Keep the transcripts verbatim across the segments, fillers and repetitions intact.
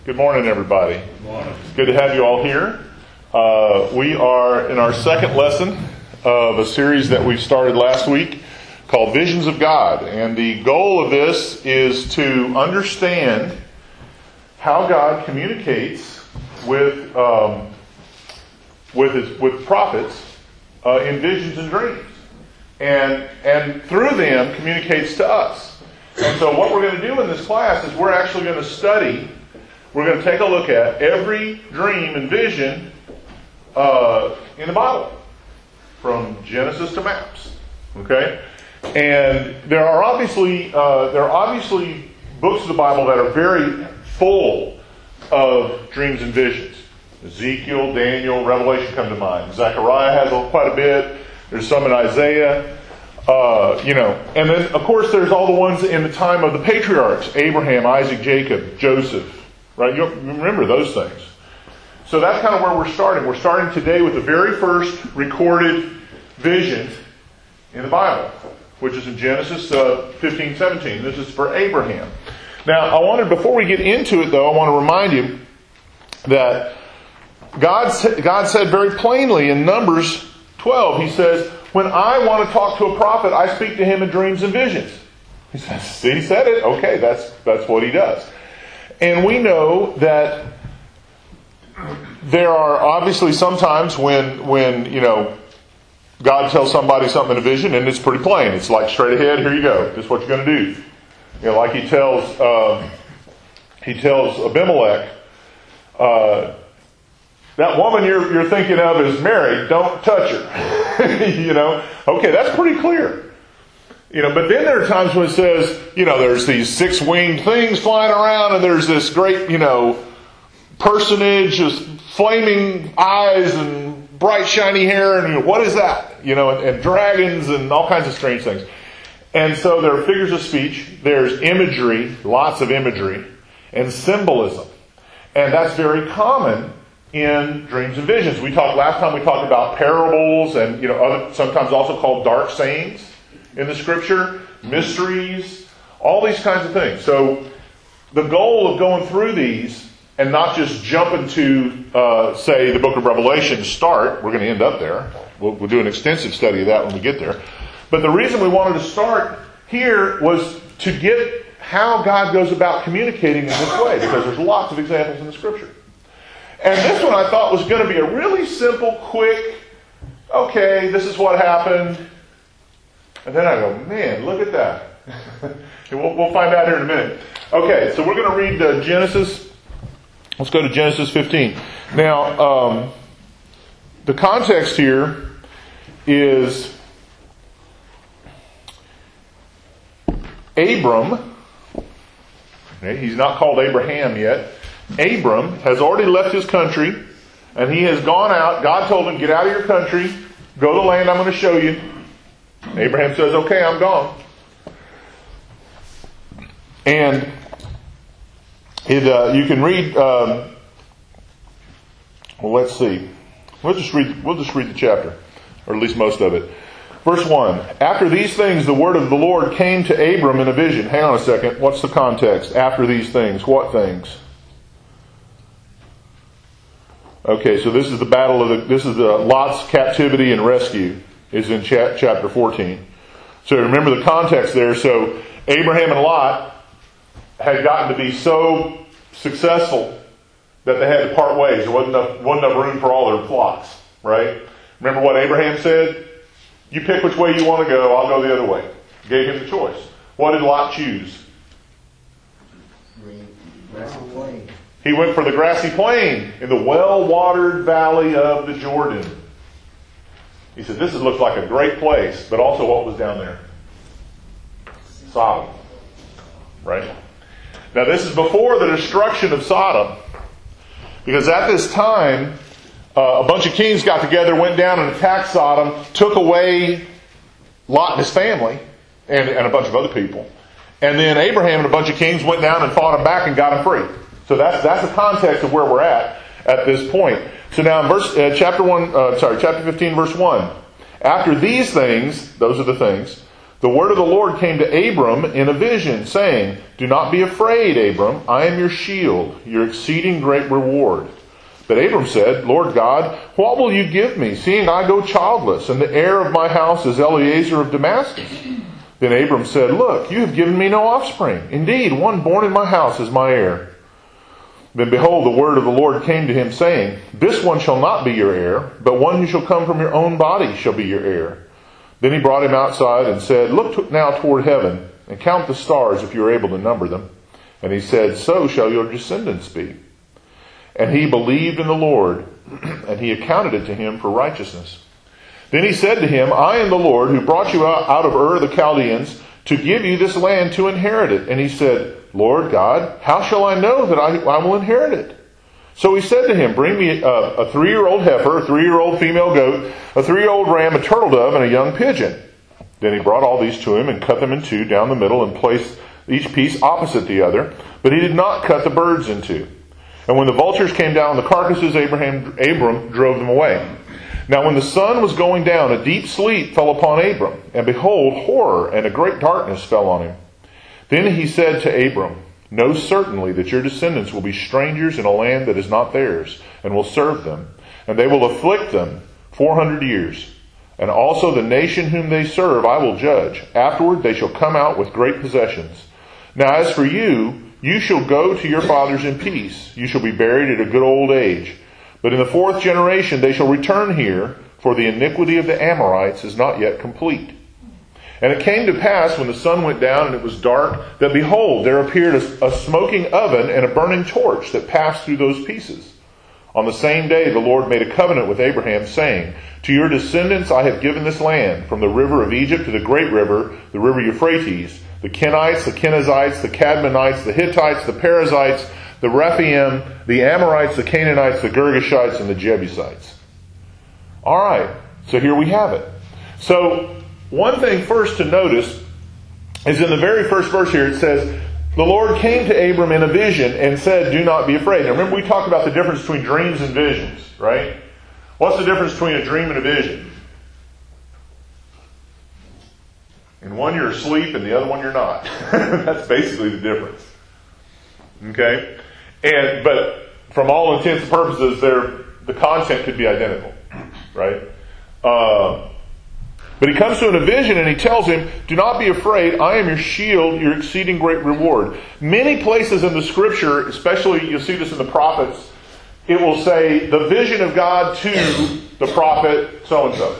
Good morning, everybody. Good morning. It's good to have you all here. Uh, we are in our second lesson of a series that we started last week called Visions of God. And the goal of this is to understand how God communicates with um, with his, with prophets uh, in visions and dreams, and and through them communicates to us. And so, what we're going to do in this class is we're actually going to study. We're going to take a look at every dream and vision uh, in the Bible, from Genesis to Maps. Okay, and there are obviously uh, there are obviously books of the Bible that are very full of dreams and visions. Ezekiel, Daniel, Revelation come to mind. Zechariah has a, quite a bit. There's some in Isaiah. Uh, you know, and then of course there's all the ones in the time of the patriarchs: Abraham, Isaac, Jacob, Joseph. Right? You remember those things. So that's kind of where we're starting. We're starting today with the very first recorded vision in the Bible, which is in Genesis uh, fifteen, seventeen. This is for Abraham. Now, I wanted, before we get into it, though, I want to remind you that God, God said very plainly in Numbers twelve, He says, when I want to talk to a prophet, I speak to him in dreams and visions. He says, see, He said it. Okay, that's that's what He does. And we know that there are obviously sometimes when, when, you know, God tells somebody something in a vision and it's pretty plain. It's like straight ahead, here you go. This is what you're going to do. You know, like he tells, uh, he tells Abimelech, uh, that woman you're, you're thinking of is married. Don't touch her. You know, okay, that's pretty clear. You know, but then there are times when it says, you know, there's these six-winged things flying around and there's this great, you know, personage with flaming eyes and bright shiny hair and you know, what is that? You know, and, and dragons and all kinds of strange things. And so there are figures of speech, there's imagery, lots of imagery, and symbolism. And that's very common in dreams and visions. We talked, last time we talked about parables and, you know, other, sometimes also called dark sayings in the Scripture, mysteries, all these kinds of things. So the goal of going through these and not just jumping to, uh, say, the book of Revelation start, we're going to end up there. We'll, we'll do an extensive study of that when we get there. But the reason we wanted to start here was to get how God goes about communicating in this way, because there's lots of examples in the Scripture. And this one I thought was going to be a really simple, quick, okay, this is what happened. And then I go, man, look at that. we'll, we'll find out here in a minute. Okay, so we're going to read uh, Genesis. Let's go to Genesis fifteen. Now, um, the context here is Abram. Okay, he's not called Abraham yet. Abram has already left his country, and he has gone out. God told him, get out of your country, go to the land I'm going to show you. Abraham says, okay, I'm gone. And it, uh, you can read, um, well, let's see. We'll just read, we'll just read the chapter, or at least most of it. Verse one, after these things, the word of the Lord came to Abram in a vision. Hang on a second. What's the context? After these things. What things? Okay, so this is the battle of the, this is the Lot's captivity and rescue. Is in chapter fourteen. So remember the context there. So Abraham and Lot had gotten to be so successful that they had to part ways. There wasn't enough, wasn't enough room for all their flocks. Right? Remember what Abraham said? You pick which way you want to go, I'll go the other way. Gave him the choice. What did Lot choose? Grassy plain. He went for the grassy plain in the well-watered valley of the Jordan. He said, this looks like a great place, but also what was down there? Sodom. Right? Now this is before the destruction of Sodom. Because at this time, uh, a bunch of kings got together, went down and attacked Sodom, took away Lot and his family, and, and a bunch of other people. And then Abraham and a bunch of kings went down and fought him back and got him free. So that's that's the context of where we're at at this point. So now in verse uh, chapter one, uh, sorry, chapter fifteen, verse one. After these things, those are the things, The word of the Lord came to Abram in a vision, saying, "Do not be afraid, Abram. I am your shield, your exceeding great reward." But Abram said, "Lord God, what will you give me, seeing I go childless, and the heir of my house is Eliezer of Damascus?" Then Abram said, "Look, you have given me no offspring. Indeed, one born in my house is my heir." Then behold, the word of the Lord came to him, saying, "This one shall not be your heir, but one who shall come from your own body shall be your heir." Then he brought him outside and said, "Look now toward heaven, and count the stars if you are able to number them." And he said, "So shall your descendants be." And he believed in the Lord, and he accounted it to him for righteousness. Then he said to him, "I am the Lord who brought you out, out of Ur of the Chaldeans to give you this land to inherit it." And he said, "Lord God, how shall I know that I, I will inherit it?" So he said to him, "Bring me a, a three-year-old heifer, a three-year-old female goat, a three-year-old ram, a turtle dove, and a young pigeon." Then he brought all these to him and cut them in two down the middle and placed each piece opposite the other. But he did not cut the birds in two. And when the vultures came down on the carcasses, Abraham, Abram drove them away. Now when the sun was going down, a deep sleep fell upon Abram. And behold, horror and a great darkness fell on him. Then he said to Abram, "Know certainly that your descendants will be strangers in a land that is not theirs, and will serve them. And they will afflict them four hundred years. And also the nation whom they serve I will judge. Afterward they shall come out with great possessions. Now as for you, you shall go to your fathers in peace. You shall be buried at a good old age. But in the fourth generation they shall return here, for the iniquity of the Amorites is not yet complete." And it came to pass, when the sun went down and it was dark, that behold, there appeared a, a smoking oven and a burning torch that passed through those pieces. On the same day the Lord made a covenant with Abraham, saying, "To your descendants I have given this land, from the river of Egypt to the great river, the river Euphrates, the Kenites, the Kenizzites, the Cadmonites, the Hittites, the Perizzites, the Rephaim, the Amorites, the Canaanites, the Girgashites, and the Jebusites." All right, so here we have it. So one thing first to notice is in the very first verse here it says, the Lord came to Abram in a vision and said, "Do not be afraid." Now remember we talked about the difference between dreams and visions, right? What's the difference between a dream and a vision? In one you're asleep and the other one you're not. That's basically the difference. Okay? And but from all intents and purposes, they're, the content could be identical. Right? Uh, but he comes to him in a vision and he tells him, "Do not be afraid. I am your shield, your exceeding great reward." Many places in the scripture, especially you'll see this in the prophets, it will say the vision of God to the prophet so-and-so.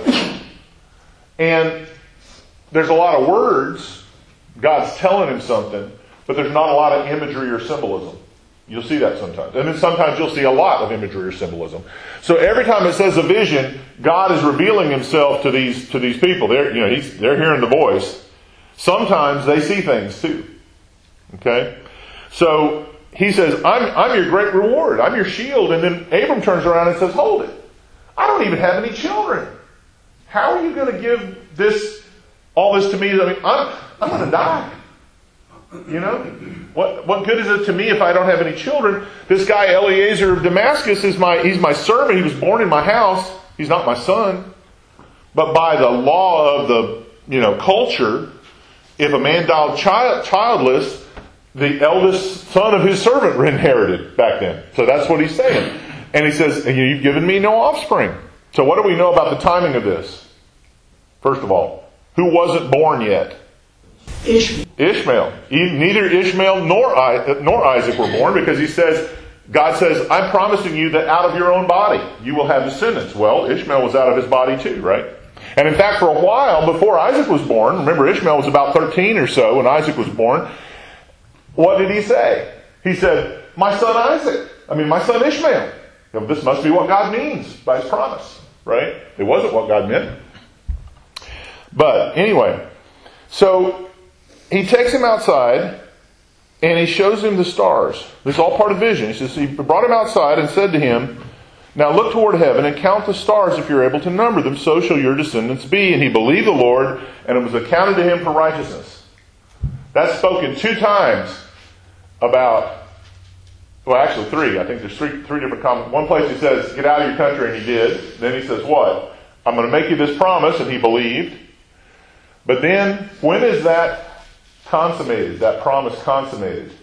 And there's a lot of words. God's telling him something, but there's not a lot of imagery or symbolism. You'll see that sometimes. And then sometimes you'll see a lot of imagery or symbolism. So every time it says a vision, God is revealing himself to these to these people. They're, you know, he's, they're hearing the voice. Sometimes they see things too. Okay? So he says, I'm, I'm your great reward. I'm your shield. And then Abram turns around and says, "Hold it. I don't even have any children. How are you going to give this, all this to me? I mean, I'm, I'm going to die. You know, what what good is it to me if I don't have any children? This guy Eliezer of Damascus is my he's my servant. He was born in my house. He's not my son. But by the law of the you know culture, if a man died child, childless, the eldest son of his servant inherited back then. So that's what he's saying. And he says, "And you've given me no offspring." So what do we know about the timing of this? First of all, who wasn't born yet? Ishmael. Ishmael. Neither Ishmael nor nor Isaac were born, because he says, God says, "I'm promising you that out of your own body you will have descendants." Well, Ishmael was out of his body too, right? And in fact, for a while before Isaac was born, remember Ishmael was about thirteen or so when Isaac was born. What did he say? He said, "My son Isaac. I mean, my son Ishmael." Now, this must be what God means by his promise, right? It wasn't what God meant. But anyway, so he takes him outside and he shows him the stars. This is all part of vision. He says, he brought him outside and said to him, "Now look toward heaven and count the stars if you're able to number them. So shall your descendants be." And he believed the Lord, and it was accounted to him for righteousness. That's spoken two times about, well actually three. I think there's three, three different comments. One place he says, "Get out of your country," and he did. Then he says what? "I'm going to make you this promise," and he believed. But then, when is that consummated, that promise consummated?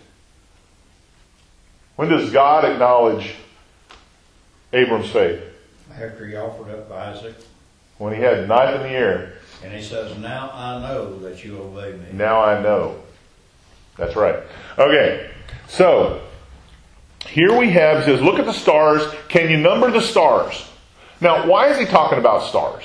When does God acknowledge Abram's faith? After he offered up Isaac. When he had a knife in the air. And he says, now I know that you obey me. Now I know. That's right. Okay, so here we have, he says, look at the stars. Can you number the stars? Now, why is he talking about stars?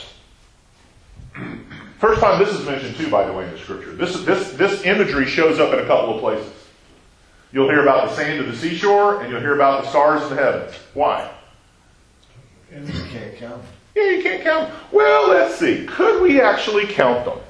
First time this is mentioned too, by the way, in the scripture. This, this, this imagery shows up in a couple of places. You'll hear about the sand of the seashore, and you'll hear about the stars in the heavens. Why? And you can't count them. Yeah, you can't count them. Well, let's see. Could we actually count them?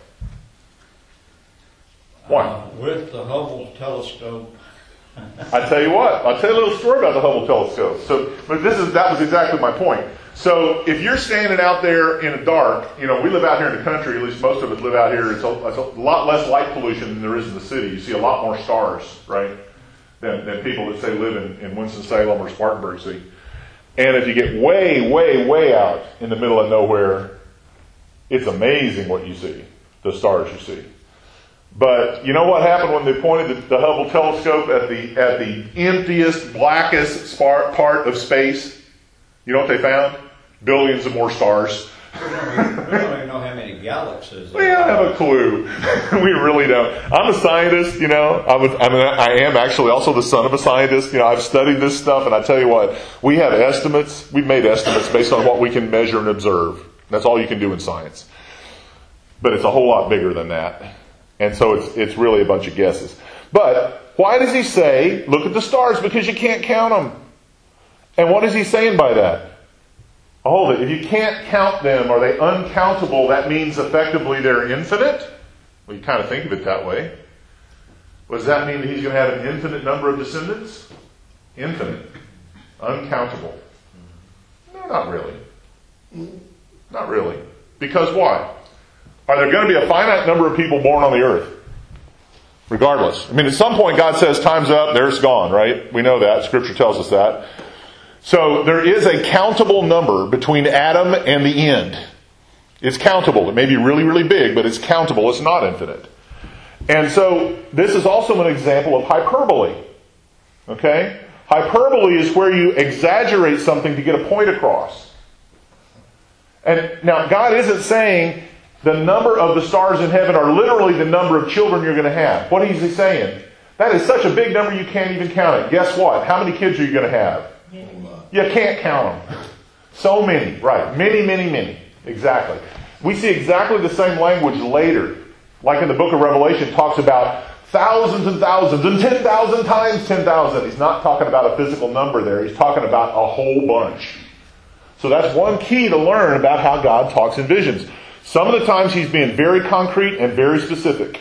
Why? Uh, with the Hubble telescope. I tell you what. I'll tell you a little story about the Hubble telescope. So, but this is that was exactly my point. So, if you're standing out there in the dark, you know, we live out here in the country. At least most of us live out here. It's a, it's a lot less light pollution than there is in the city. You see a lot more stars, right, than, than people that say live in, in Winston-Salem or Spartanburg see. And if you get way, way, way out in the middle of nowhere, it's amazing what you see, the stars you see. But you know what happened when they pointed the, the Hubble telescope at the at the emptiest, blackest part of space? You know what they found? Billions of more stars. We don't, we don't even know how many galaxies there We don't have a clue. We really don't. I'm a scientist, you know. I'm a, I mean, I am actually also the son of a scientist. You know, I've studied this stuff, and I tell you what, we have estimates. We've made estimates based on what we can measure and observe. That's all you can do in science. But it's a whole lot bigger than that. And so it's it's really a bunch of guesses. But why does he say, look at the stars? Because you can't count them. And what is he saying by that? Hold it. If you can't count them, are they uncountable? That means effectively they're infinite? Well, you kind of think of it that way. What does that mean, that he's going to have an infinite number of descendants? Infinite. Uncountable. No, not really. Not really. Because why? Are there going to be a finite number of people born on the earth? Regardless. I mean, at some point God says, time's up, there's gone, right? We know that. Scripture tells us that. So there is a countable number between Adam and the end. It's countable. It may be really, really big, but it's countable. It's not infinite. And so this is also an example of hyperbole. Okay? Hyperbole is where you exaggerate something to get a point across. And now God isn't saying the number of the stars in heaven are literally the number of children you're going to have. What is he saying? That is such a big number you can't even count it. Guess what? How many kids are you going to have? You can't count them. So many. Right. Many, many, many. Exactly. We see exactly the same language later. Like in the book of Revelation, talks about thousands and thousands and ten thousand times ten thousand. He's not talking about a physical number there. He's talking about a whole bunch. So that's one key to learn about how God talks in visions. Some of the times he's being very concrete and very specific.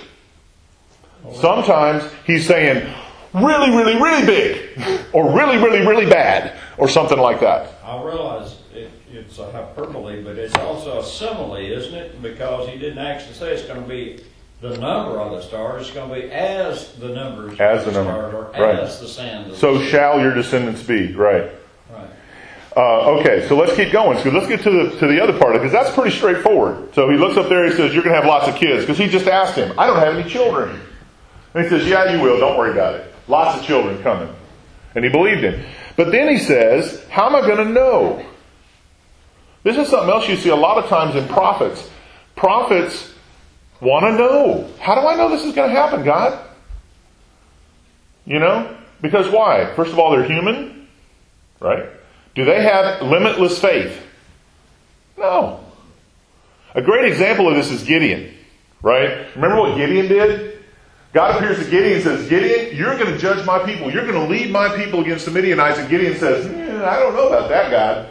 Sometimes he's saying really, really, really big, or really, really, really bad, or something like that. I realize it, it's a hyperbole, but it's also a simile, isn't it? Because he didn't actually say it's going to be the number of the stars. It's going to be as the numbers as of the, the number. stars, or right. as the sand of so the sea. Shall your descendants be. Right. Right. Uh, okay, so let's keep going. So let's get to the to the other part of it, because that's pretty straightforward. So he looks up there, he says, you're going to have lots of kids. Because he just asked him, I don't have any children. And he says, yeah, you will. Don't worry about it. Lots of children coming. And he believed him. But then he says, how am I going to know? This is something else you see a lot of times in prophets. Prophets want to know. How do I know this is going to happen, God? You know? Because why? First of all, they're human. Right? Do they have limitless faith? No. A great example of this is Gideon. Right? Remember what Gideon did? God appears to Gideon and says, Gideon, you're going to judge my people. You're going to lead my people against the Midianites. And Gideon says, eh, I don't know about that, God.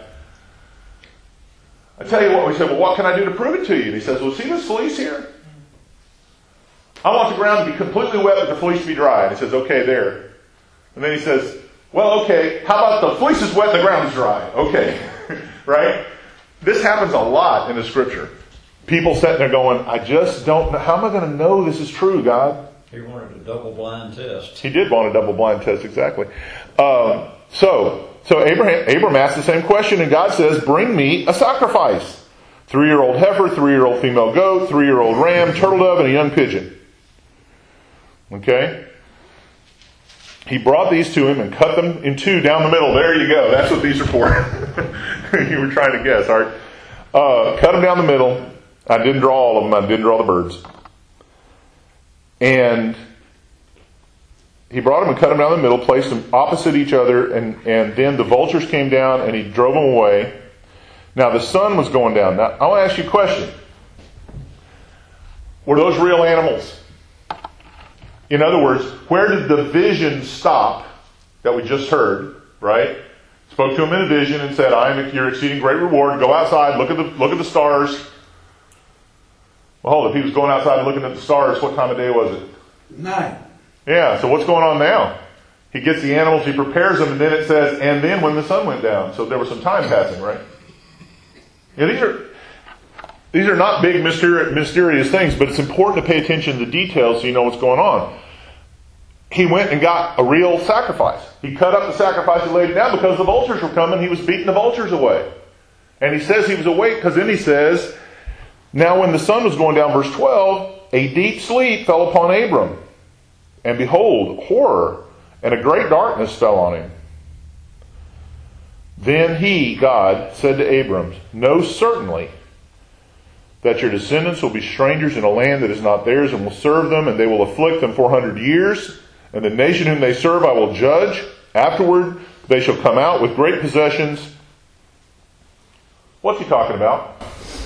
I tell you what, we said, well, what can I do to prove it to you? And he says, well, see this fleece here? I want the ground to be completely wet, but the fleece to be dry. And he says, okay, there. And then he says, well, okay, how about the fleece is wet and the ground is dry? Okay. Right? This happens a lot in the Scripture. People sitting there going, I just don't know. How am I going to know this is true, God? He wanted a double blind test. He did want a double blind test, exactly. Um, so, so Abraham, Abraham asked the same question, and God says, bring me a sacrifice. three-year-old heifer, three-year-old female goat, three-year-old ram, turtle dove, and a young pigeon. Okay? He brought these to him and cut them in two down the middle. There you go. That's what these are for. You were trying to guess, all right? Uh, cut them down the middle. I didn't draw all of them. I didn't draw the birds. And he brought them and cut them down the middle, placed them opposite each other, and, and then the vultures came down and he drove them away. Now the sun was going down. Now I want to ask you a question. Were those real animals? In other words, where did the vision stop that we just heard, right? Spoke to him in a vision and said, I am your exceeding great reward. Go outside, look at the look at the stars. Well, hold, if he was going outside and looking at the stars, what time of day was it? Night. Yeah, so what's going on now? He gets the animals, he prepares them, and then it says, and then when the sun went down. So there was some time passing, right? Yeah, these are these are not big mysteri- mysterious things, but it's important to pay attention to the details so you know what's going on. He went and got a real sacrifice. He cut up the sacrifice and laid it down because the vultures were coming. He was beating the vultures away. And he says he was awake because then he says, now when the sun was going down, verse twelve, a deep sleep fell upon Abram. And behold, horror and a great darkness fell on him. Then he, God, said to Abram, know certainly that your descendants will be strangers in a land that is not theirs, and will serve them, and they will afflict them four hundred years. And the nation whom they serve I will judge. Afterward they shall come out with great possessions. What's he talking about?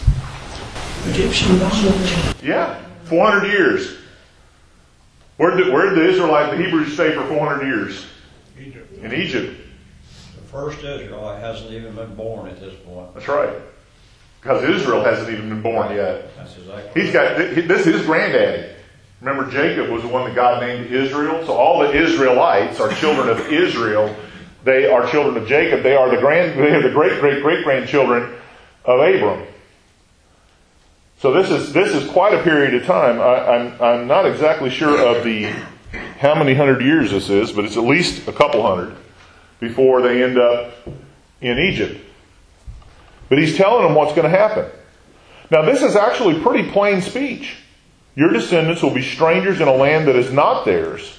Egyptian bondage. Yeah, four hundred years. Where did, where did the Israelites, the Hebrews, stay for four hundred years? Egypt. In Egypt. The first Israelite hasn't even been born at this point. That's right. Because Israel hasn't even been born yet. That's exactly He's got, this is his granddaddy. Remember, Jacob was the one that God named Israel. So all the Israelites are children of Israel. They are children of Jacob. They are the grand, they are the great, great, great grandchildren of Abram. So this is this is quite a period of time. I, I'm I'm not exactly sure of the how many hundred years this is, but it's at least a couple hundred before they end up in Egypt. But he's telling them what's going to happen. Now this is actually pretty plain speech. Your descendants will be strangers in a land that is not theirs.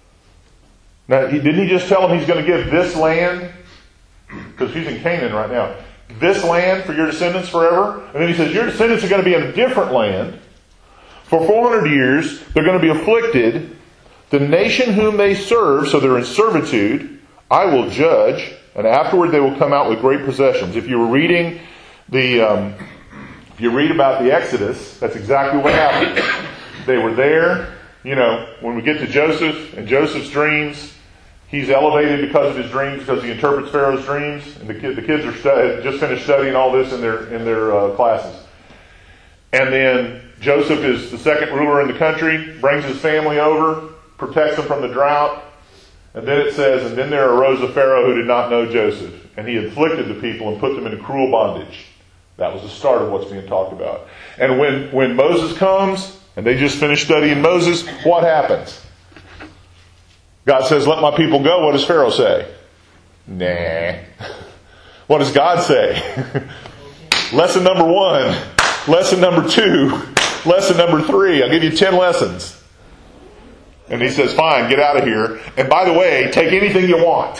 Now, he, didn't he just tell them he's going to give this land? Because he's in Canaan right now. This land for your descendants forever. And then he says, your descendants are going to be in a different land. For four hundred years, they're going to be afflicted. The nation whom they serve, so they're in servitude, I will judge. And afterward they will come out with great possessions. If you were reading the... Um, If you read about the Exodus, that's exactly what happened. They were there, you know, when we get to Joseph and Joseph's dreams, he's elevated because of his dreams, because he interprets Pharaoh's dreams. And the, kid, the kids are stu- just finished studying all this in their in their uh, classes. And then Joseph is the second ruler in the country, brings his family over, protects them from the drought. And then it says, and then there arose a Pharaoh who did not know Joseph, and he afflicted the people and put them into cruel bondage. That was the start of what's being talked about. And when, when Moses comes, and they just finished studying Moses, what happens? God says, let my people go. What does Pharaoh say? Nah. What does God say? Lesson number one. Lesson number two. Lesson number three. I'll give you ten lessons. And he says, fine, get out of here. And by the way, take anything you want.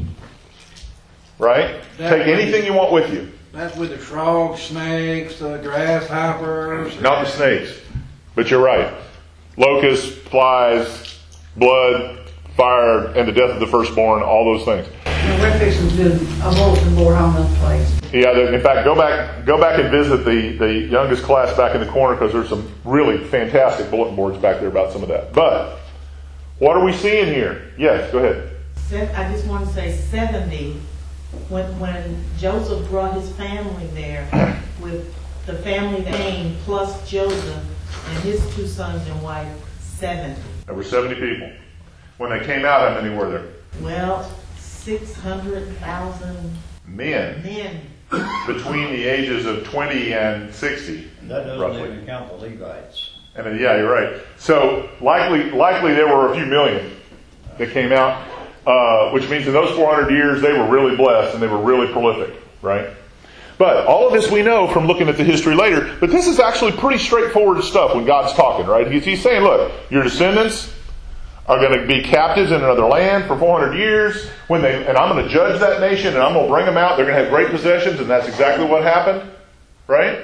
Right? Take anything you want with you. That's with the frogs, snakes, the grasshoppers. Not the snakes. But you're right. Locusts, flies, blood, fire, and the death of the firstborn, all those things. And we're fixing to do a bulletin board on this place. Yeah, in fact, go back go back and visit the, the youngest class back in the corner, because there's some really fantastic bulletin boards back there about some of that. But, what are we seeing here? Yes, go ahead. I just want to say seventy. When when Joseph brought his family there with the family name plus Joseph and his two sons and wife, seventy. There were seventy people. When they came out, how many were there? Well, six hundred thousand Men. men. Between the ages of twenty and sixty. And that doesn't roughly. even count the Levites. And then, yeah, you're right. So likely likely there were a few million that came out. Uh, which means in those four hundred years, they were really blessed and they were really prolific, right? But all of this we know from looking at the history later. But this is actually pretty straightforward stuff when God's talking, right? He's, he's saying, look, your descendants are going to be captives in another land for four hundred years. When they, and I'm going to judge that nation, and I'm going to bring them out. They're going to have great possessions, and that's exactly what happened, right?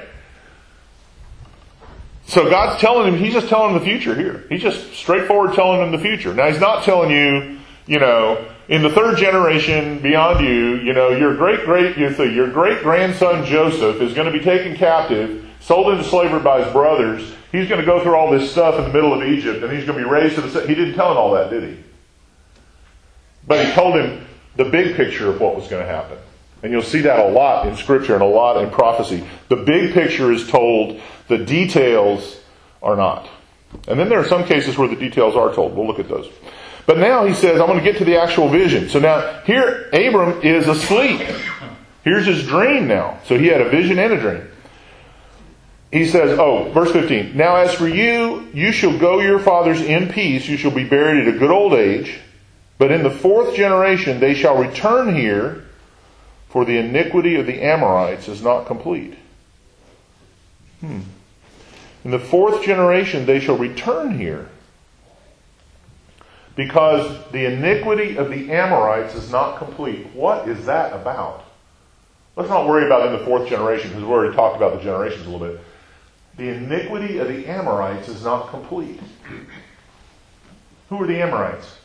So God's telling him, he's just telling him the future here. He's just straightforward telling him the future. Now, he's not telling you, you know, in the third generation beyond you, you know, your great great your great grandson Joseph is going to be taken captive, sold into slavery by his brothers. He's going to go through all this stuff in the middle of Egypt, and he's going to be raised to the. He didn't tell him all that, did he? But he told him the big picture of what was going to happen, and you'll see that a lot in Scripture and a lot in prophecy. The big picture is told; the details are not. And then there are some cases where the details are told. We'll look at those. But now he says, I'm going to get to the actual vision. So now, here, Abram is asleep. Here's his dream now. So he had a vision and a dream. He says, oh, verse fifteen. Now as for you, you shall go your fathers in peace. You shall be buried at a good old age. But in the fourth generation they shall return here, for the iniquity of the Amorites is not complete. Hmm. In the fourth generation they shall return here, because the iniquity of the Amorites is not complete. What is that about? Let's not worry about in the fourth generation, because we've already talked about the generations a little bit. The iniquity of the Amorites is not complete. Who are the Amorites?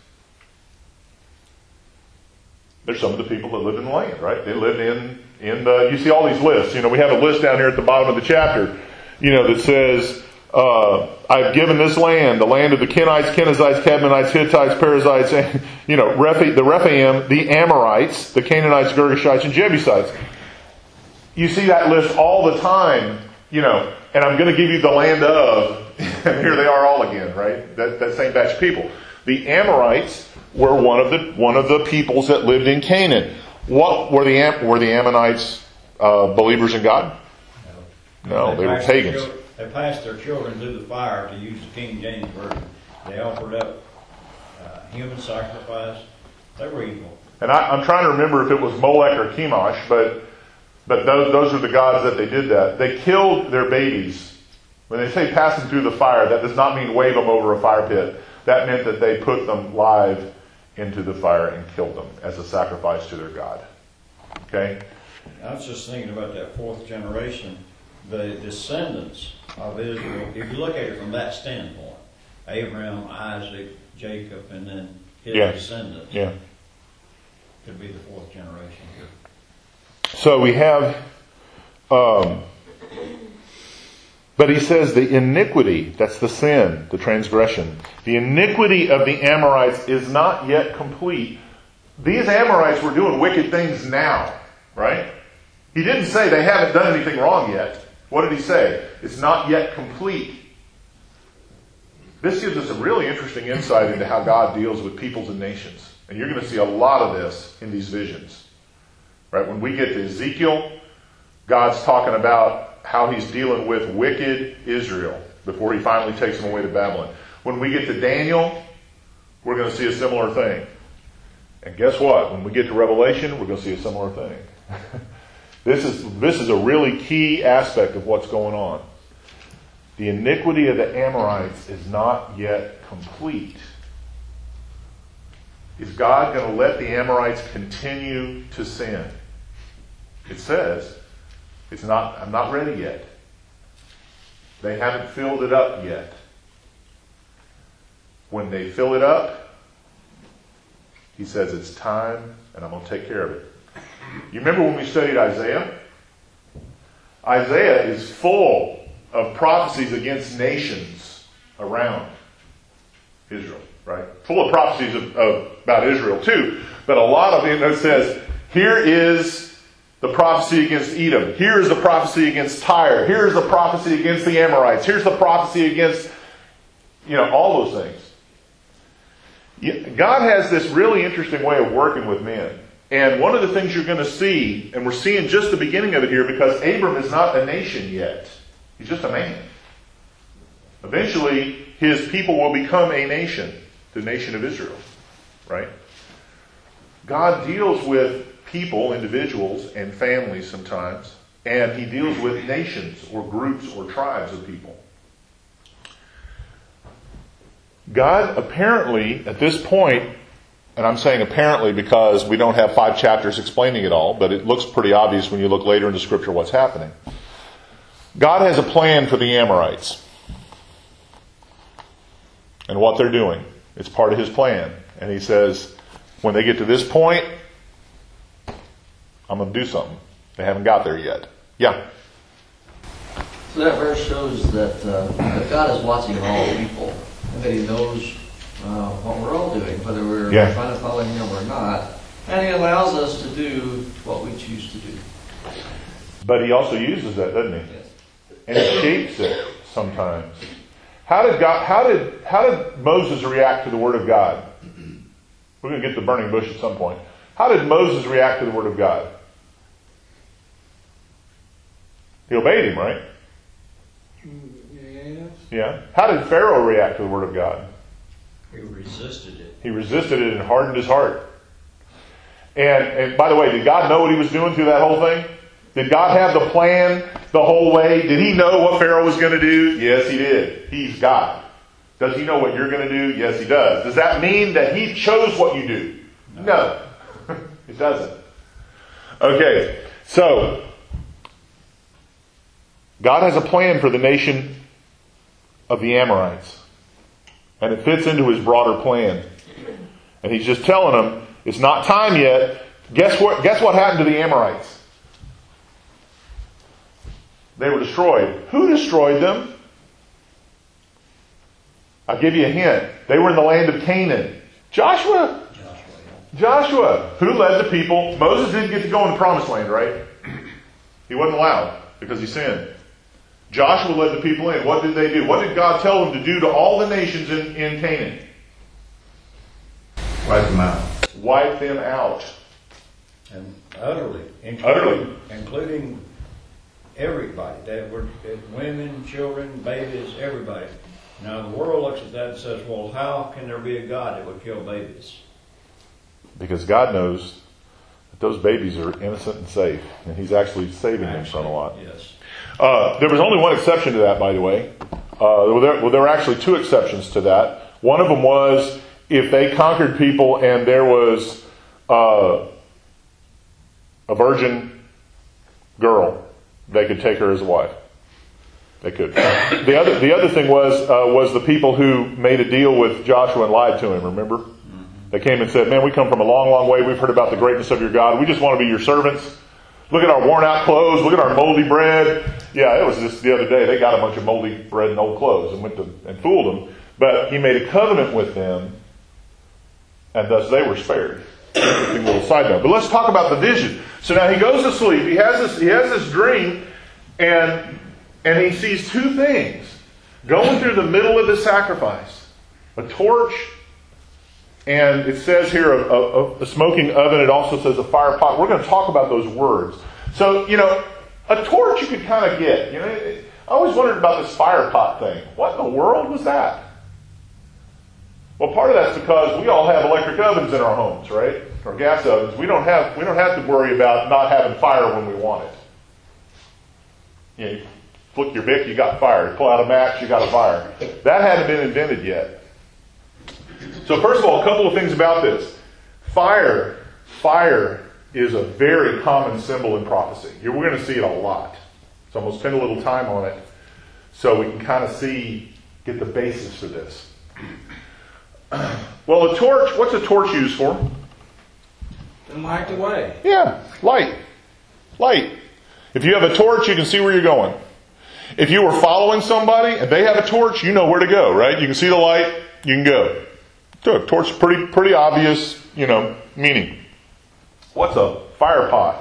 They're some of the people that lived in the land, right? They lived in, in the, you see all these lists. You know, we have a list down here at the bottom of the chapter, you know, that says, Uh, I've given this land, the land of the Kenites, Kenizzites, Cadmonites, Hittites, Perizzites, and, you know, Rephi, the Rephaim, the Amorites, the Canaanites, Girgashites, and Jebusites. You see that list all the time, you know, and I'm going to give you the land of, and here they are all again, right? That, that same batch of people. The Amorites were one of the one of the peoples that lived in Canaan. What were the Am- were the Ammonites uh, believers in God? No, they were pagans. They passed their children through the fire, to use the King James Version. They offered up uh, human sacrifice. They were evil. And I, I'm trying to remember if it was Molech or Chemosh, but but those, those are the gods that they did that. They killed their babies. When they say pass them through the fire, that does not mean wave them over a fire pit. That meant that they put them live into the fire and killed them as a sacrifice to their God. Okay? I was just thinking about that fourth generation. The descendants of Israel, if you look at it from that standpoint, Abraham, Isaac, Jacob, and then his yeah. descendants, yeah. could be the fourth generation here. So we have, um, but he says the iniquity, that's the sin, the transgression, the iniquity of the Amorites is not yet complete. These Amorites were doing wicked things now, right? He didn't say they haven't done anything wrong yet. What did he say? It's not yet complete. This gives us a really interesting insight into how God deals with peoples and nations. And you're going to see a lot of this in these visions. Right? When we get to Ezekiel, God's talking about how he's dealing with wicked Israel before he finally takes them away to Babylon. When we get to Daniel, we're going to see a similar thing. And guess what? When we get to Revelation, we're going to see a similar thing. This is, this is a really key aspect of what's going on. The iniquity of the Amorites is not yet complete. Is God going to let the Amorites continue to sin? It says, it's not, I'm not ready yet. They haven't filled it up yet. When they fill it up, he says it's time and I'm going to take care of it. You remember when we studied Isaiah? Isaiah is full of prophecies against nations around Israel, right? Full of prophecies of, of, about Israel too. But a lot of it, it says, here is the prophecy against Edom. Here is the prophecy against Tyre. Here is the prophecy against the Amorites. Here's the prophecy against, you know, all those things. God has this really interesting way of working with men. And one of the things you're going to see, and we're seeing just the beginning of it here, because Abram is not a nation yet. He's just a man. Eventually, his people will become a nation, the nation of Israel. Right? God deals with people, individuals, and families sometimes. And he deals with nations or groups or tribes of people. God apparently, at this point, and I'm saying apparently because we don't have five chapters explaining it all, but it looks pretty obvious when you look later into Scripture what's happening. God has a plan for the Amorites and what they're doing. It's part of His plan. And He says, when they get to this point, I'm going to do something. They haven't got there yet. Yeah? So that verse shows that, uh, that God is watching all people, and that He knows uh, what we're all doing, whether we're Yeah. trying to follow Him or not. And He allows us to do what we choose to do. But He also uses that, doesn't He? Yes. And He shapes it sometimes. How did God? How did how did Moses react to the Word of God? We're going to get to the burning bush at some point. How did Moses react to the Word of God? He obeyed Him, right? Yes. Yeah. How did Pharaoh react to the Word of God? He resisted it. He resisted it and hardened his heart. And and by the way, did God know what He was doing through that whole thing? Did God have the plan the whole way? Did He know what Pharaoh was going to do? Yes, He did. He's God. Does He know what you're going to do? Yes, He does. Does that mean that He chose what you do? No. It doesn't. Okay. So, God has a plan for the nation of the Amorites. And it fits into His broader plan. And He's just telling them, it's not time yet. Guess what, guess what happened to the Amorites? They were destroyed. Who destroyed them? I'll give you a hint. They were in the land of Canaan. Joshua. Joshua. Joshua. Who led the people? Moses didn't get to go in the promised land, right? He wasn't allowed because he sinned. Joshua led the people in. What did they do? What did God tell them to do to all the nations in, in Canaan? Wipe them out. Wipe them out. And utterly. Including, Utterly. Including everybody. That were women, children, babies, everybody. Now the world looks at that and says, well, how can there be a God that would kill babies? Because God knows that those babies are innocent and safe. And He's actually saving them from a lot. Yes. Uh, there was only one exception to that, by the way. Uh, well, there, well, there were actually two exceptions to that. One of them was if they conquered people and there was uh, a virgin girl, they could take her as a wife. They could. The other, the other thing was uh, was the people who made a deal with Joshua and lied to him. Remember? Mm-hmm. They came and said, "Man, we come from a long, long way. We've heard about the greatness of your God. We just want to be your servants. Look at our worn-out clothes. Look at our moldy bread." Yeah, it was just the other day. They got a bunch of moldy bread and old clothes and went to and fooled them. But He made a covenant with them, and thus they were spared. Interesting little side note. But let's talk about the vision. So now he goes to sleep. He has this. He has this dream, and and he sees two things going through the middle of the sacrifice: a torch, and it says here a, a, a smoking oven. It also says a fire pot. We're going to talk about those words. So you know, a torch you could kind of get. You know, I always wondered about this fire pot thing. What in the world was that? Well, part of that's because we all have electric ovens in our homes, right? Or gas ovens. We don't have we don't have to worry about not having fire when we want it. You know, you flick your Bic, you got fire. You pull out a match, you got a fire. That hadn't been invented yet. So first of all, a couple of things about this. Fire, fire is a very common symbol in prophecy. We're going to see it a lot. So I'm going to spend a little time on it so we can kind of see, get the basis for this. Well, a torch, what's a torch used for? To light the way. Yeah, light. Light. If you have a torch, you can see where you're going. If you were following somebody and they have a torch, you know where to go, right? You can see the light, you can go. So, torch, pretty pretty obvious, you know, meaning. What's a fire pot?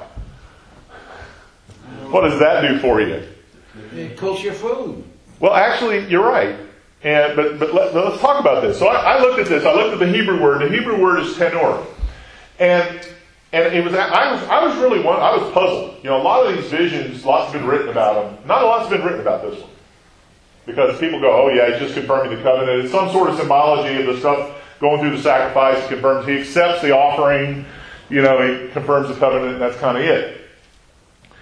What does that do for you? It cooks your food. Well, actually, you're right. And but but let, let's talk about this. So I, I looked at this. I looked at the Hebrew word. The Hebrew word is tenor, and and it was I was I was really one. I was puzzled. You know, a lot of these visions, lots have been written about them. Not a lot's been written about this one, because people go, oh yeah, he's just confirming the covenant. It's some sort of symbology of the stuff going through the sacrifice. He confirms he accepts the offering. You know, he confirms the covenant, and that's kind of it.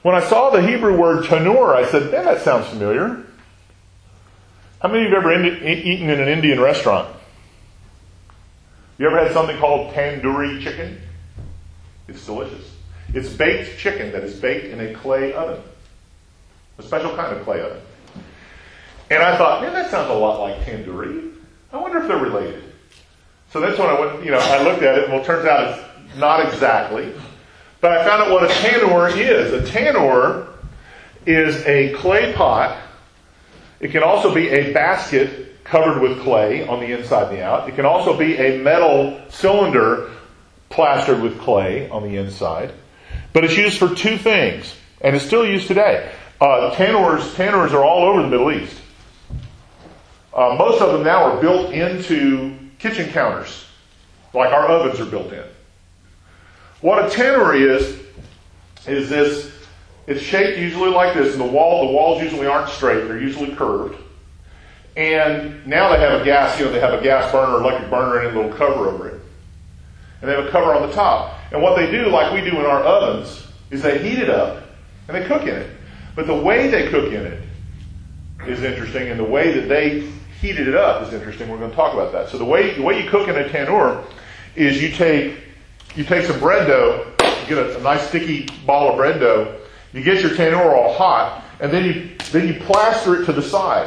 When I saw the Hebrew word tanur, I said, man, that sounds familiar. How many of you have ever indi- eaten in an Indian restaurant? You ever had something called tandoori chicken? It's delicious. It's baked chicken that is baked in a clay oven. A special kind of clay oven. And I thought, man, that sounds a lot like tandoori. I wonder if they're related. So that's when I went, you know, I looked at it, and well, it turns out it's not exactly. But I found out what a tanur is. A tanur is a clay pot. It can also be a basket covered with clay on the inside and the out. It can also be a metal cylinder plastered with clay on the inside. But it's used for two things, and it's still used today. Uh, tanurs, tanurs are all over the Middle East. Uh, most of them now are built into kitchen counters, like our ovens are built in. What a tanur is, is this, it's shaped usually like this, and the wall, the walls usually aren't straight, they're usually curved. And now they have a gas, you know, they have a gas burner or electric burner and a little cover over it. And they have a cover on the top. And what they do, like we do in our ovens, is they heat it up and they cook in it. But the way they cook in it is interesting, and the way that they heated it up is interesting. We're going to talk about that. So the way the way you cook in a tanur is you take you take some bread dough, you get a, a nice sticky ball of bread dough, you get your tanur all hot, and then you then you plaster it to the side.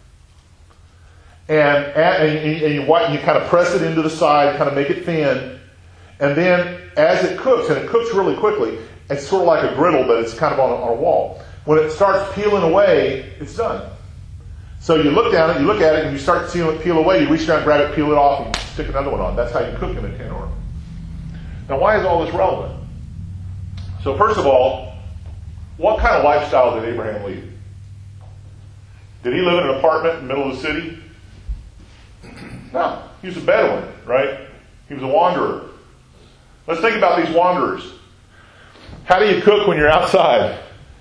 And, and, and you, and you kind of press it into the side, kind of make it thin. And then as it cooks, and it cooks really quickly, it's sort of like a griddle, but it's kind of on a, on a wall. When it starts peeling away, it's done. So you look down it, you look at it, and you start seeing it peel away. You reach down, grab it, peel it off, and stick another one on. That's how you cook in a tanur. Now, why is all this relevant? So first of all, what kind of lifestyle did Abraham lead? Did he live in an apartment in the middle of the city? No. He was a Bedouin, right? He was a wanderer. Let's think about these wanderers. How do you cook when you're outside?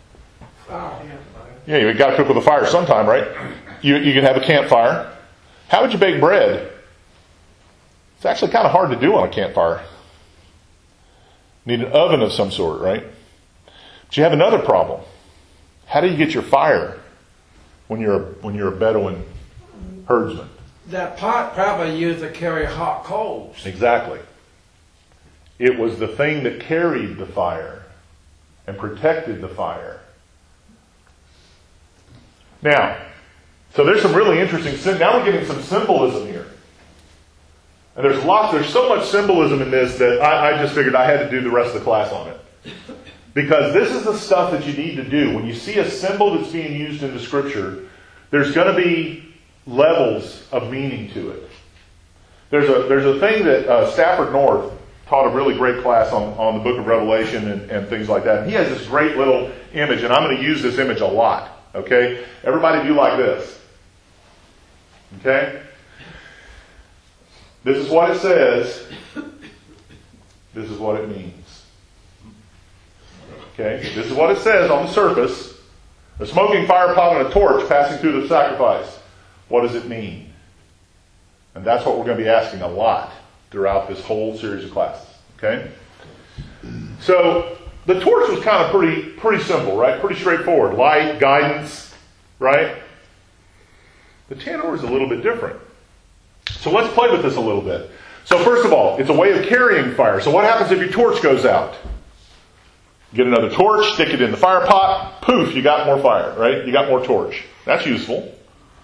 Yeah, you got to cook with a fire sometime, right? You you can have a campfire. How would you bake bread? It's actually kind of hard to do on a campfire. You need an oven of some sort, right? But you have another problem. How do you get your fire when you're a, when you're a Bedouin herdsman? That pot probably used to carry hot coals. Exactly. It was the thing that carried the fire and protected the fire. Now, so there's some really interesting, now we're getting some symbolism here. And there's lots, there's so much symbolism in this that I, I just figured I had to do the rest of the class on it. Because this is the stuff that you need to do. When you see a symbol that's being used in the Scripture, there's going to be levels of meaning to it. There's a there's a thing that uh, Stafford North taught a really great class on, on the book of Revelation and, and things like that. And he has this great little image, and I'm going to use this image a lot. Okay? Everybody do like this. Okay? This is what it says. This is what it means. Okay? This is what it says on the surface. A smoking fire pot and a torch passing through the sacrifice. What does it mean? And that's what we're going to be asking a lot throughout this whole series of classes. Okay? So, the torch was kind of pretty pretty simple, right? Pretty straightforward. Light, guidance, right? The tanur is a little bit different. So let's play with this a little bit. So first of all, it's a way of carrying fire. So what happens if your torch goes out? Get another torch, stick it in the fire pot, poof, you got more fire, right? You got more torch. That's useful.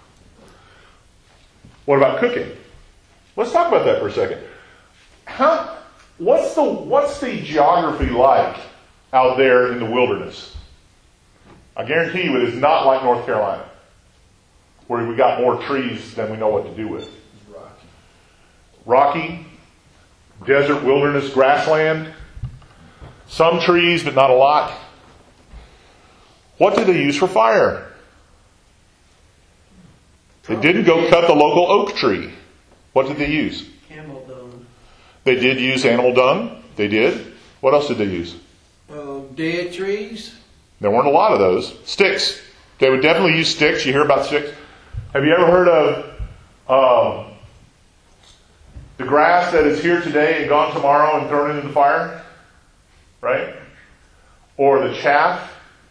What about cooking? Let's talk about that for a second. How, what's the what's the geography like out there in the wilderness? I guarantee you it is not like North Carolina, where we got more trees than we know what to do with. Rocky. Rocky, desert, wilderness, grassland, some trees, but not a lot. What did they use for fire? They didn't go cut the local oak tree. What did they use? Camel dung. They did use animal dung. They did. What else did they use? Uh, dead trees. There weren't a lot of those. Sticks. They would definitely use sticks. You hear about sticks. Have you ever heard of um, the grass that is here today and gone tomorrow and thrown into the fire? Right? Or the chaff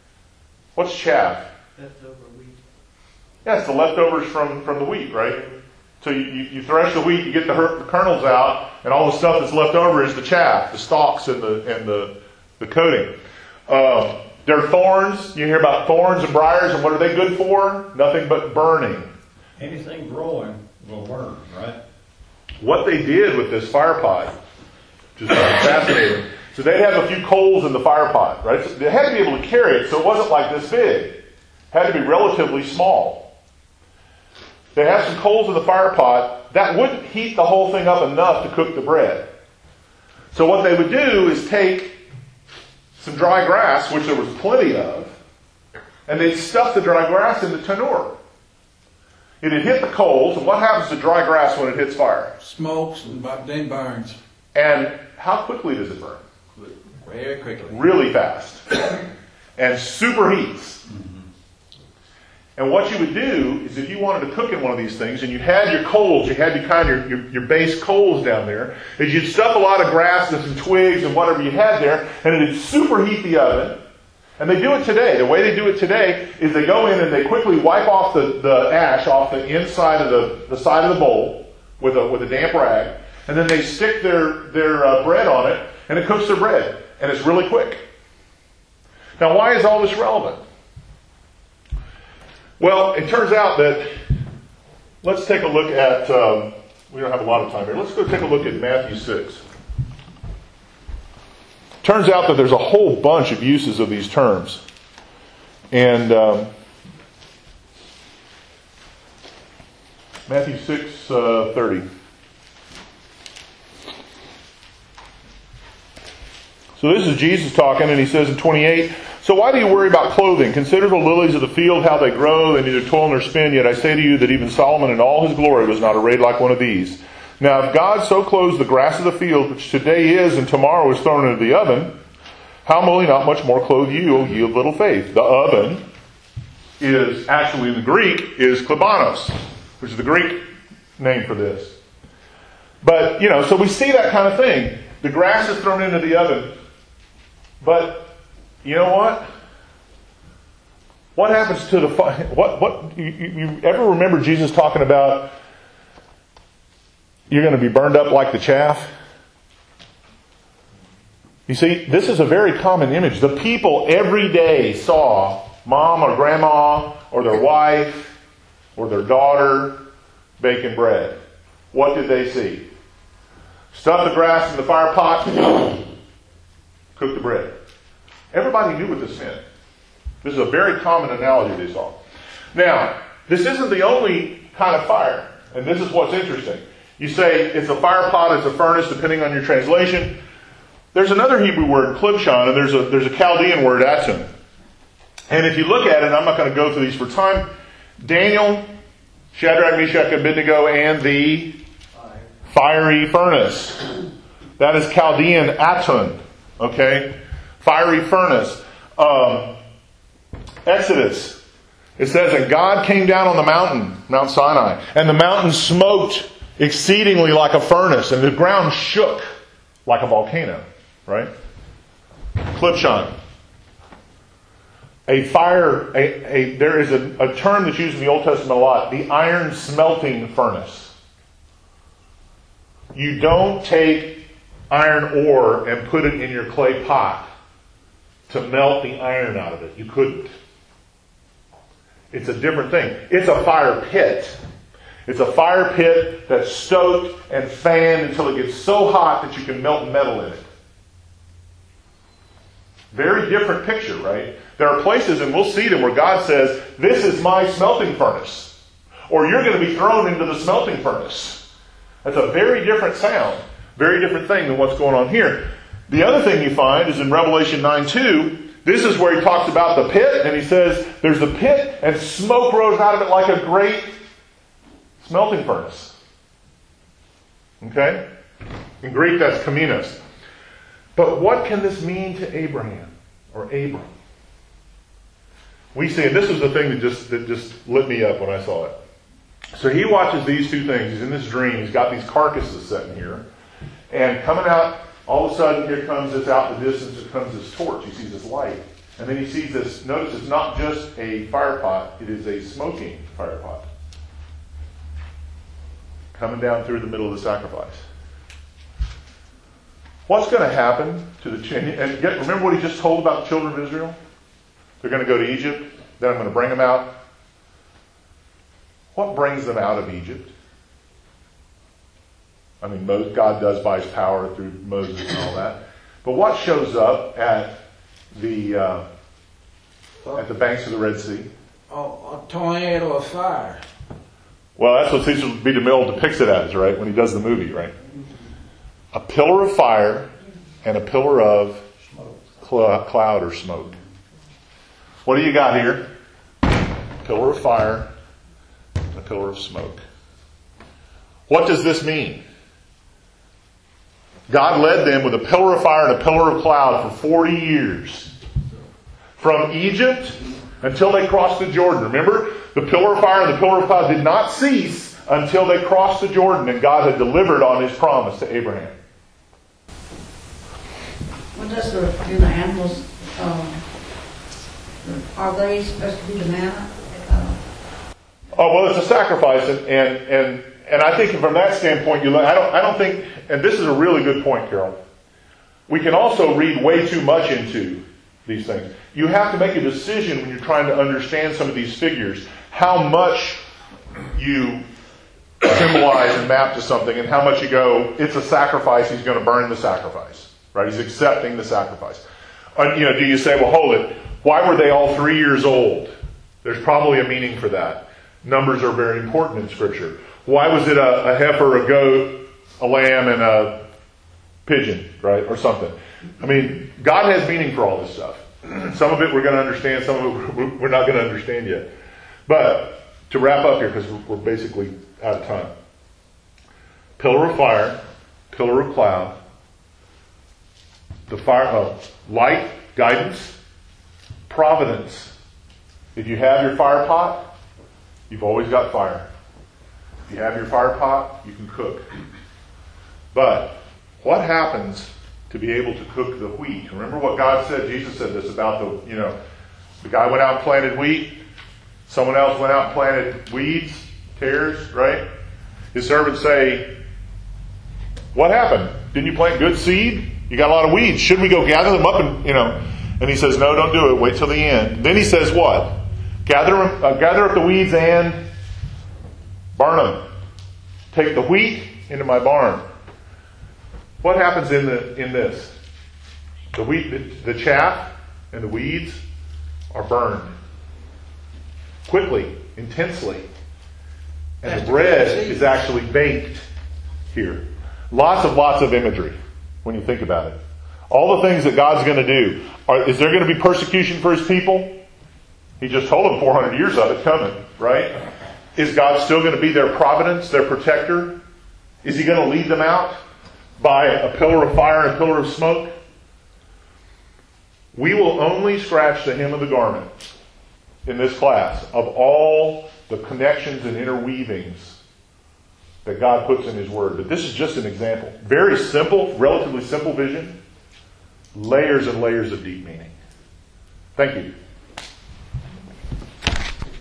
What's chaff? Leftover wheat. Yeah, it's the leftovers from, from the wheat, right? So you, you, you thresh the wheat, you get the, her- the kernels out, and all the stuff that's left over is the chaff, the stalks and the and the, the coating. Um, there are thorns. You hear about thorns and briars, and what are they good for? Nothing but burning. Anything growing will burn, right? What they did with this fire pot, which is fascinating, so they'd have a few coals in the fire pot, right? So they had to be able to carry it, so it wasn't like this big. It had to be relatively small. They have some coals in the fire pot. That wouldn't heat the whole thing up enough to cook the bread. So what they would do is take some dry grass, which there was plenty of, and they'd stuff the dry grass in the tandoor. It'd hit the coals, and what happens to dry grass when it hits fire? Smokes and bu- then burns. And how quickly does it burn? Very quickly. Really fast. And superheats. And what you would do is if you wanted to cook in one of these things and you had your coals, you had your kind of your, your, your base coals down there, is you'd stuff a lot of grass and some twigs and whatever you had there, and it'd superheat the oven. And they do it today. The way they do it today is they go in and they quickly wipe off the, the ash off the inside of the, the side of the bowl with a with a damp rag, and then they stick their, their uh, bread on it, and it cooks their bread. And it's really quick. Now, why is all this relevant? Well, it turns out that, let's take a look at, um, we don't have a lot of time here. Let's go take a look at Matthew six. Turns out that there's a whole bunch of uses of these terms. And um, Matthew six, uh, thirty. So this is Jesus talking, and he says in twenty-eight, "So why do you worry about clothing? Consider the lilies of the field, how they grow. They neither toil nor spin. Yet I say to you that even Solomon in all his glory was not arrayed like one of these. Now if God so clothes the grass of the field, which today is and tomorrow is thrown into the oven, how will he not much more clothe you, O ye of little faith?" The oven is, actually in the Greek, is klebanos, which is the Greek name for this. But, you know, so we see that kind of thing. The grass is thrown into the oven. But you know what? What happens to the fire? What what you, you ever remember Jesus talking about? You're going to be burned up like the chaff. You see, this is a very common image. The people every day saw mom or grandma or their wife or their daughter baking bread. What did they see? Stuff the grass in the fire pot. Cook the bread. Everybody knew what this meant. This is a very common analogy they saw. Now, this isn't the only kind of fire. And this is what's interesting. You say it's a fire pot, it's a furnace, depending on your translation. There's another Hebrew word, klibshan, and there's a, there's a Chaldean word, atum. And if you look at it, I'm not going to go through these for time, Daniel, Shadrach, Meshach, Abednego, and the fiery furnace. That is Chaldean atum. Okay? Fiery furnace. Um, Exodus. It says that God came down on the mountain, Mount Sinai, and the mountain smoked exceedingly like a furnace, and the ground shook like a volcano. Right? Klibshan. A fire, a, a, there is a, a term that's used in the Old Testament a lot, the iron smelting furnace. You don't take iron ore and put it in your clay pot to melt the iron out of it. You couldn't. It's a different thing. It's a fire pit. It's a fire pit that's stoked and fanned until it gets so hot that you can melt metal in it. Very different picture, right? There are places, and we'll see them, where God says, "This is my smelting furnace." Or you're going to be thrown into the smelting furnace. That's a very different sound. Very different thing than what's going on here. The other thing you find is in Revelation nine two, this is where he talks about the pit, and he says, there's the pit, and smoke rose out of it like a great smelting furnace. Okay? In Greek, that's kaminos. But what can this mean to Abraham or Abram? We see, and this was the thing that just that just lit me up when I saw it. So he watches these two things. He's in this dream. He's got these carcasses sitting here. And coming out All of a sudden, here comes this out in the distance, here comes this torch. He sees this light. And then he sees this, notice it's not just a fire pot, it is a smoking fire pot. Coming down through the middle of the sacrifice. What's going to happen to the children? And get, remember what he just told about the children of Israel? They're going to go to Egypt, then I'm going to bring them out. What brings them out of Egypt? I mean, God does by his power through Moses and all that. But what shows up at the uh, at the banks of the Red Sea? A, a tornado of fire. Well, that's what Cecil B. DeMille depicts it as, right? When he does the movie, right? A pillar of fire and a pillar of cl- cloud or smoke. What do you got here? A pillar of fire and a pillar of smoke. What does this mean? God led them with a pillar of fire and a pillar of cloud for forty years. From Egypt until they crossed the Jordan. Remember, the pillar of fire and the pillar of cloud did not cease until they crossed the Jordan and God had delivered on his promise to Abraham. What does the, do the animals, um, are they supposed to be the manna? Uh, Oh, well, it's a sacrifice, and and and, and I think from that standpoint, you look. I don't. I don't think. And this is a really good point, Carol. We can also read way too much into these things. You have to make a decision when you're trying to understand some of these figures, how much you symbolize and map to something, and how much you go, it's a sacrifice. He's going to burn the sacrifice, right? He's accepting the sacrifice. Uh, you know, do you say, well, hold it. Why were they all three years old? There's probably a meaning for that. Numbers are very important in Scripture. Why was it a, a heifer, a goat, a lamb, and a pigeon, right? Or something. I mean, God has meaning for all this stuff. Some of it we're going to understand, some of it we're not going to understand yet. But to wrap up here, because we're basically out of time. Pillar of fire, pillar of cloud, the fire of light, guidance, providence. If you have your fire pot, you've always got fire. If you have your fire pot, you can cook. But what happens to be able to cook the wheat? Remember what God said? Jesus said this about the, you know, the guy went out and planted wheat. Someone else went out and planted weeds, tares, right? His servants say, what happened? Didn't you plant good seed? You got a lot of weeds. Should we go gather them up and, you know? And he says, no, don't do it. Wait till the end. Then he says what? Gather, uh, gather up the weeds and burn them. Take the wheat into my barn. What happens in the in this? The wheat, the, the chaff and the weeds are burned quickly, intensely, and That's the bread the is actually baked here. Lots of lots of imagery when you think about it. All the things that God's going to do. Are, is there going to be persecution for his people? He just told them four hundred years of it coming, right? Is God still going to be their providence, their protector? Is he going to lead them out by a pillar of fire and a pillar of smoke? We will only scratch the hem of the garment in this class of all the connections and interweavings that God puts in his word. But this is just an example. Very simple, relatively simple vision. Layers and layers of deep meaning. Thank you.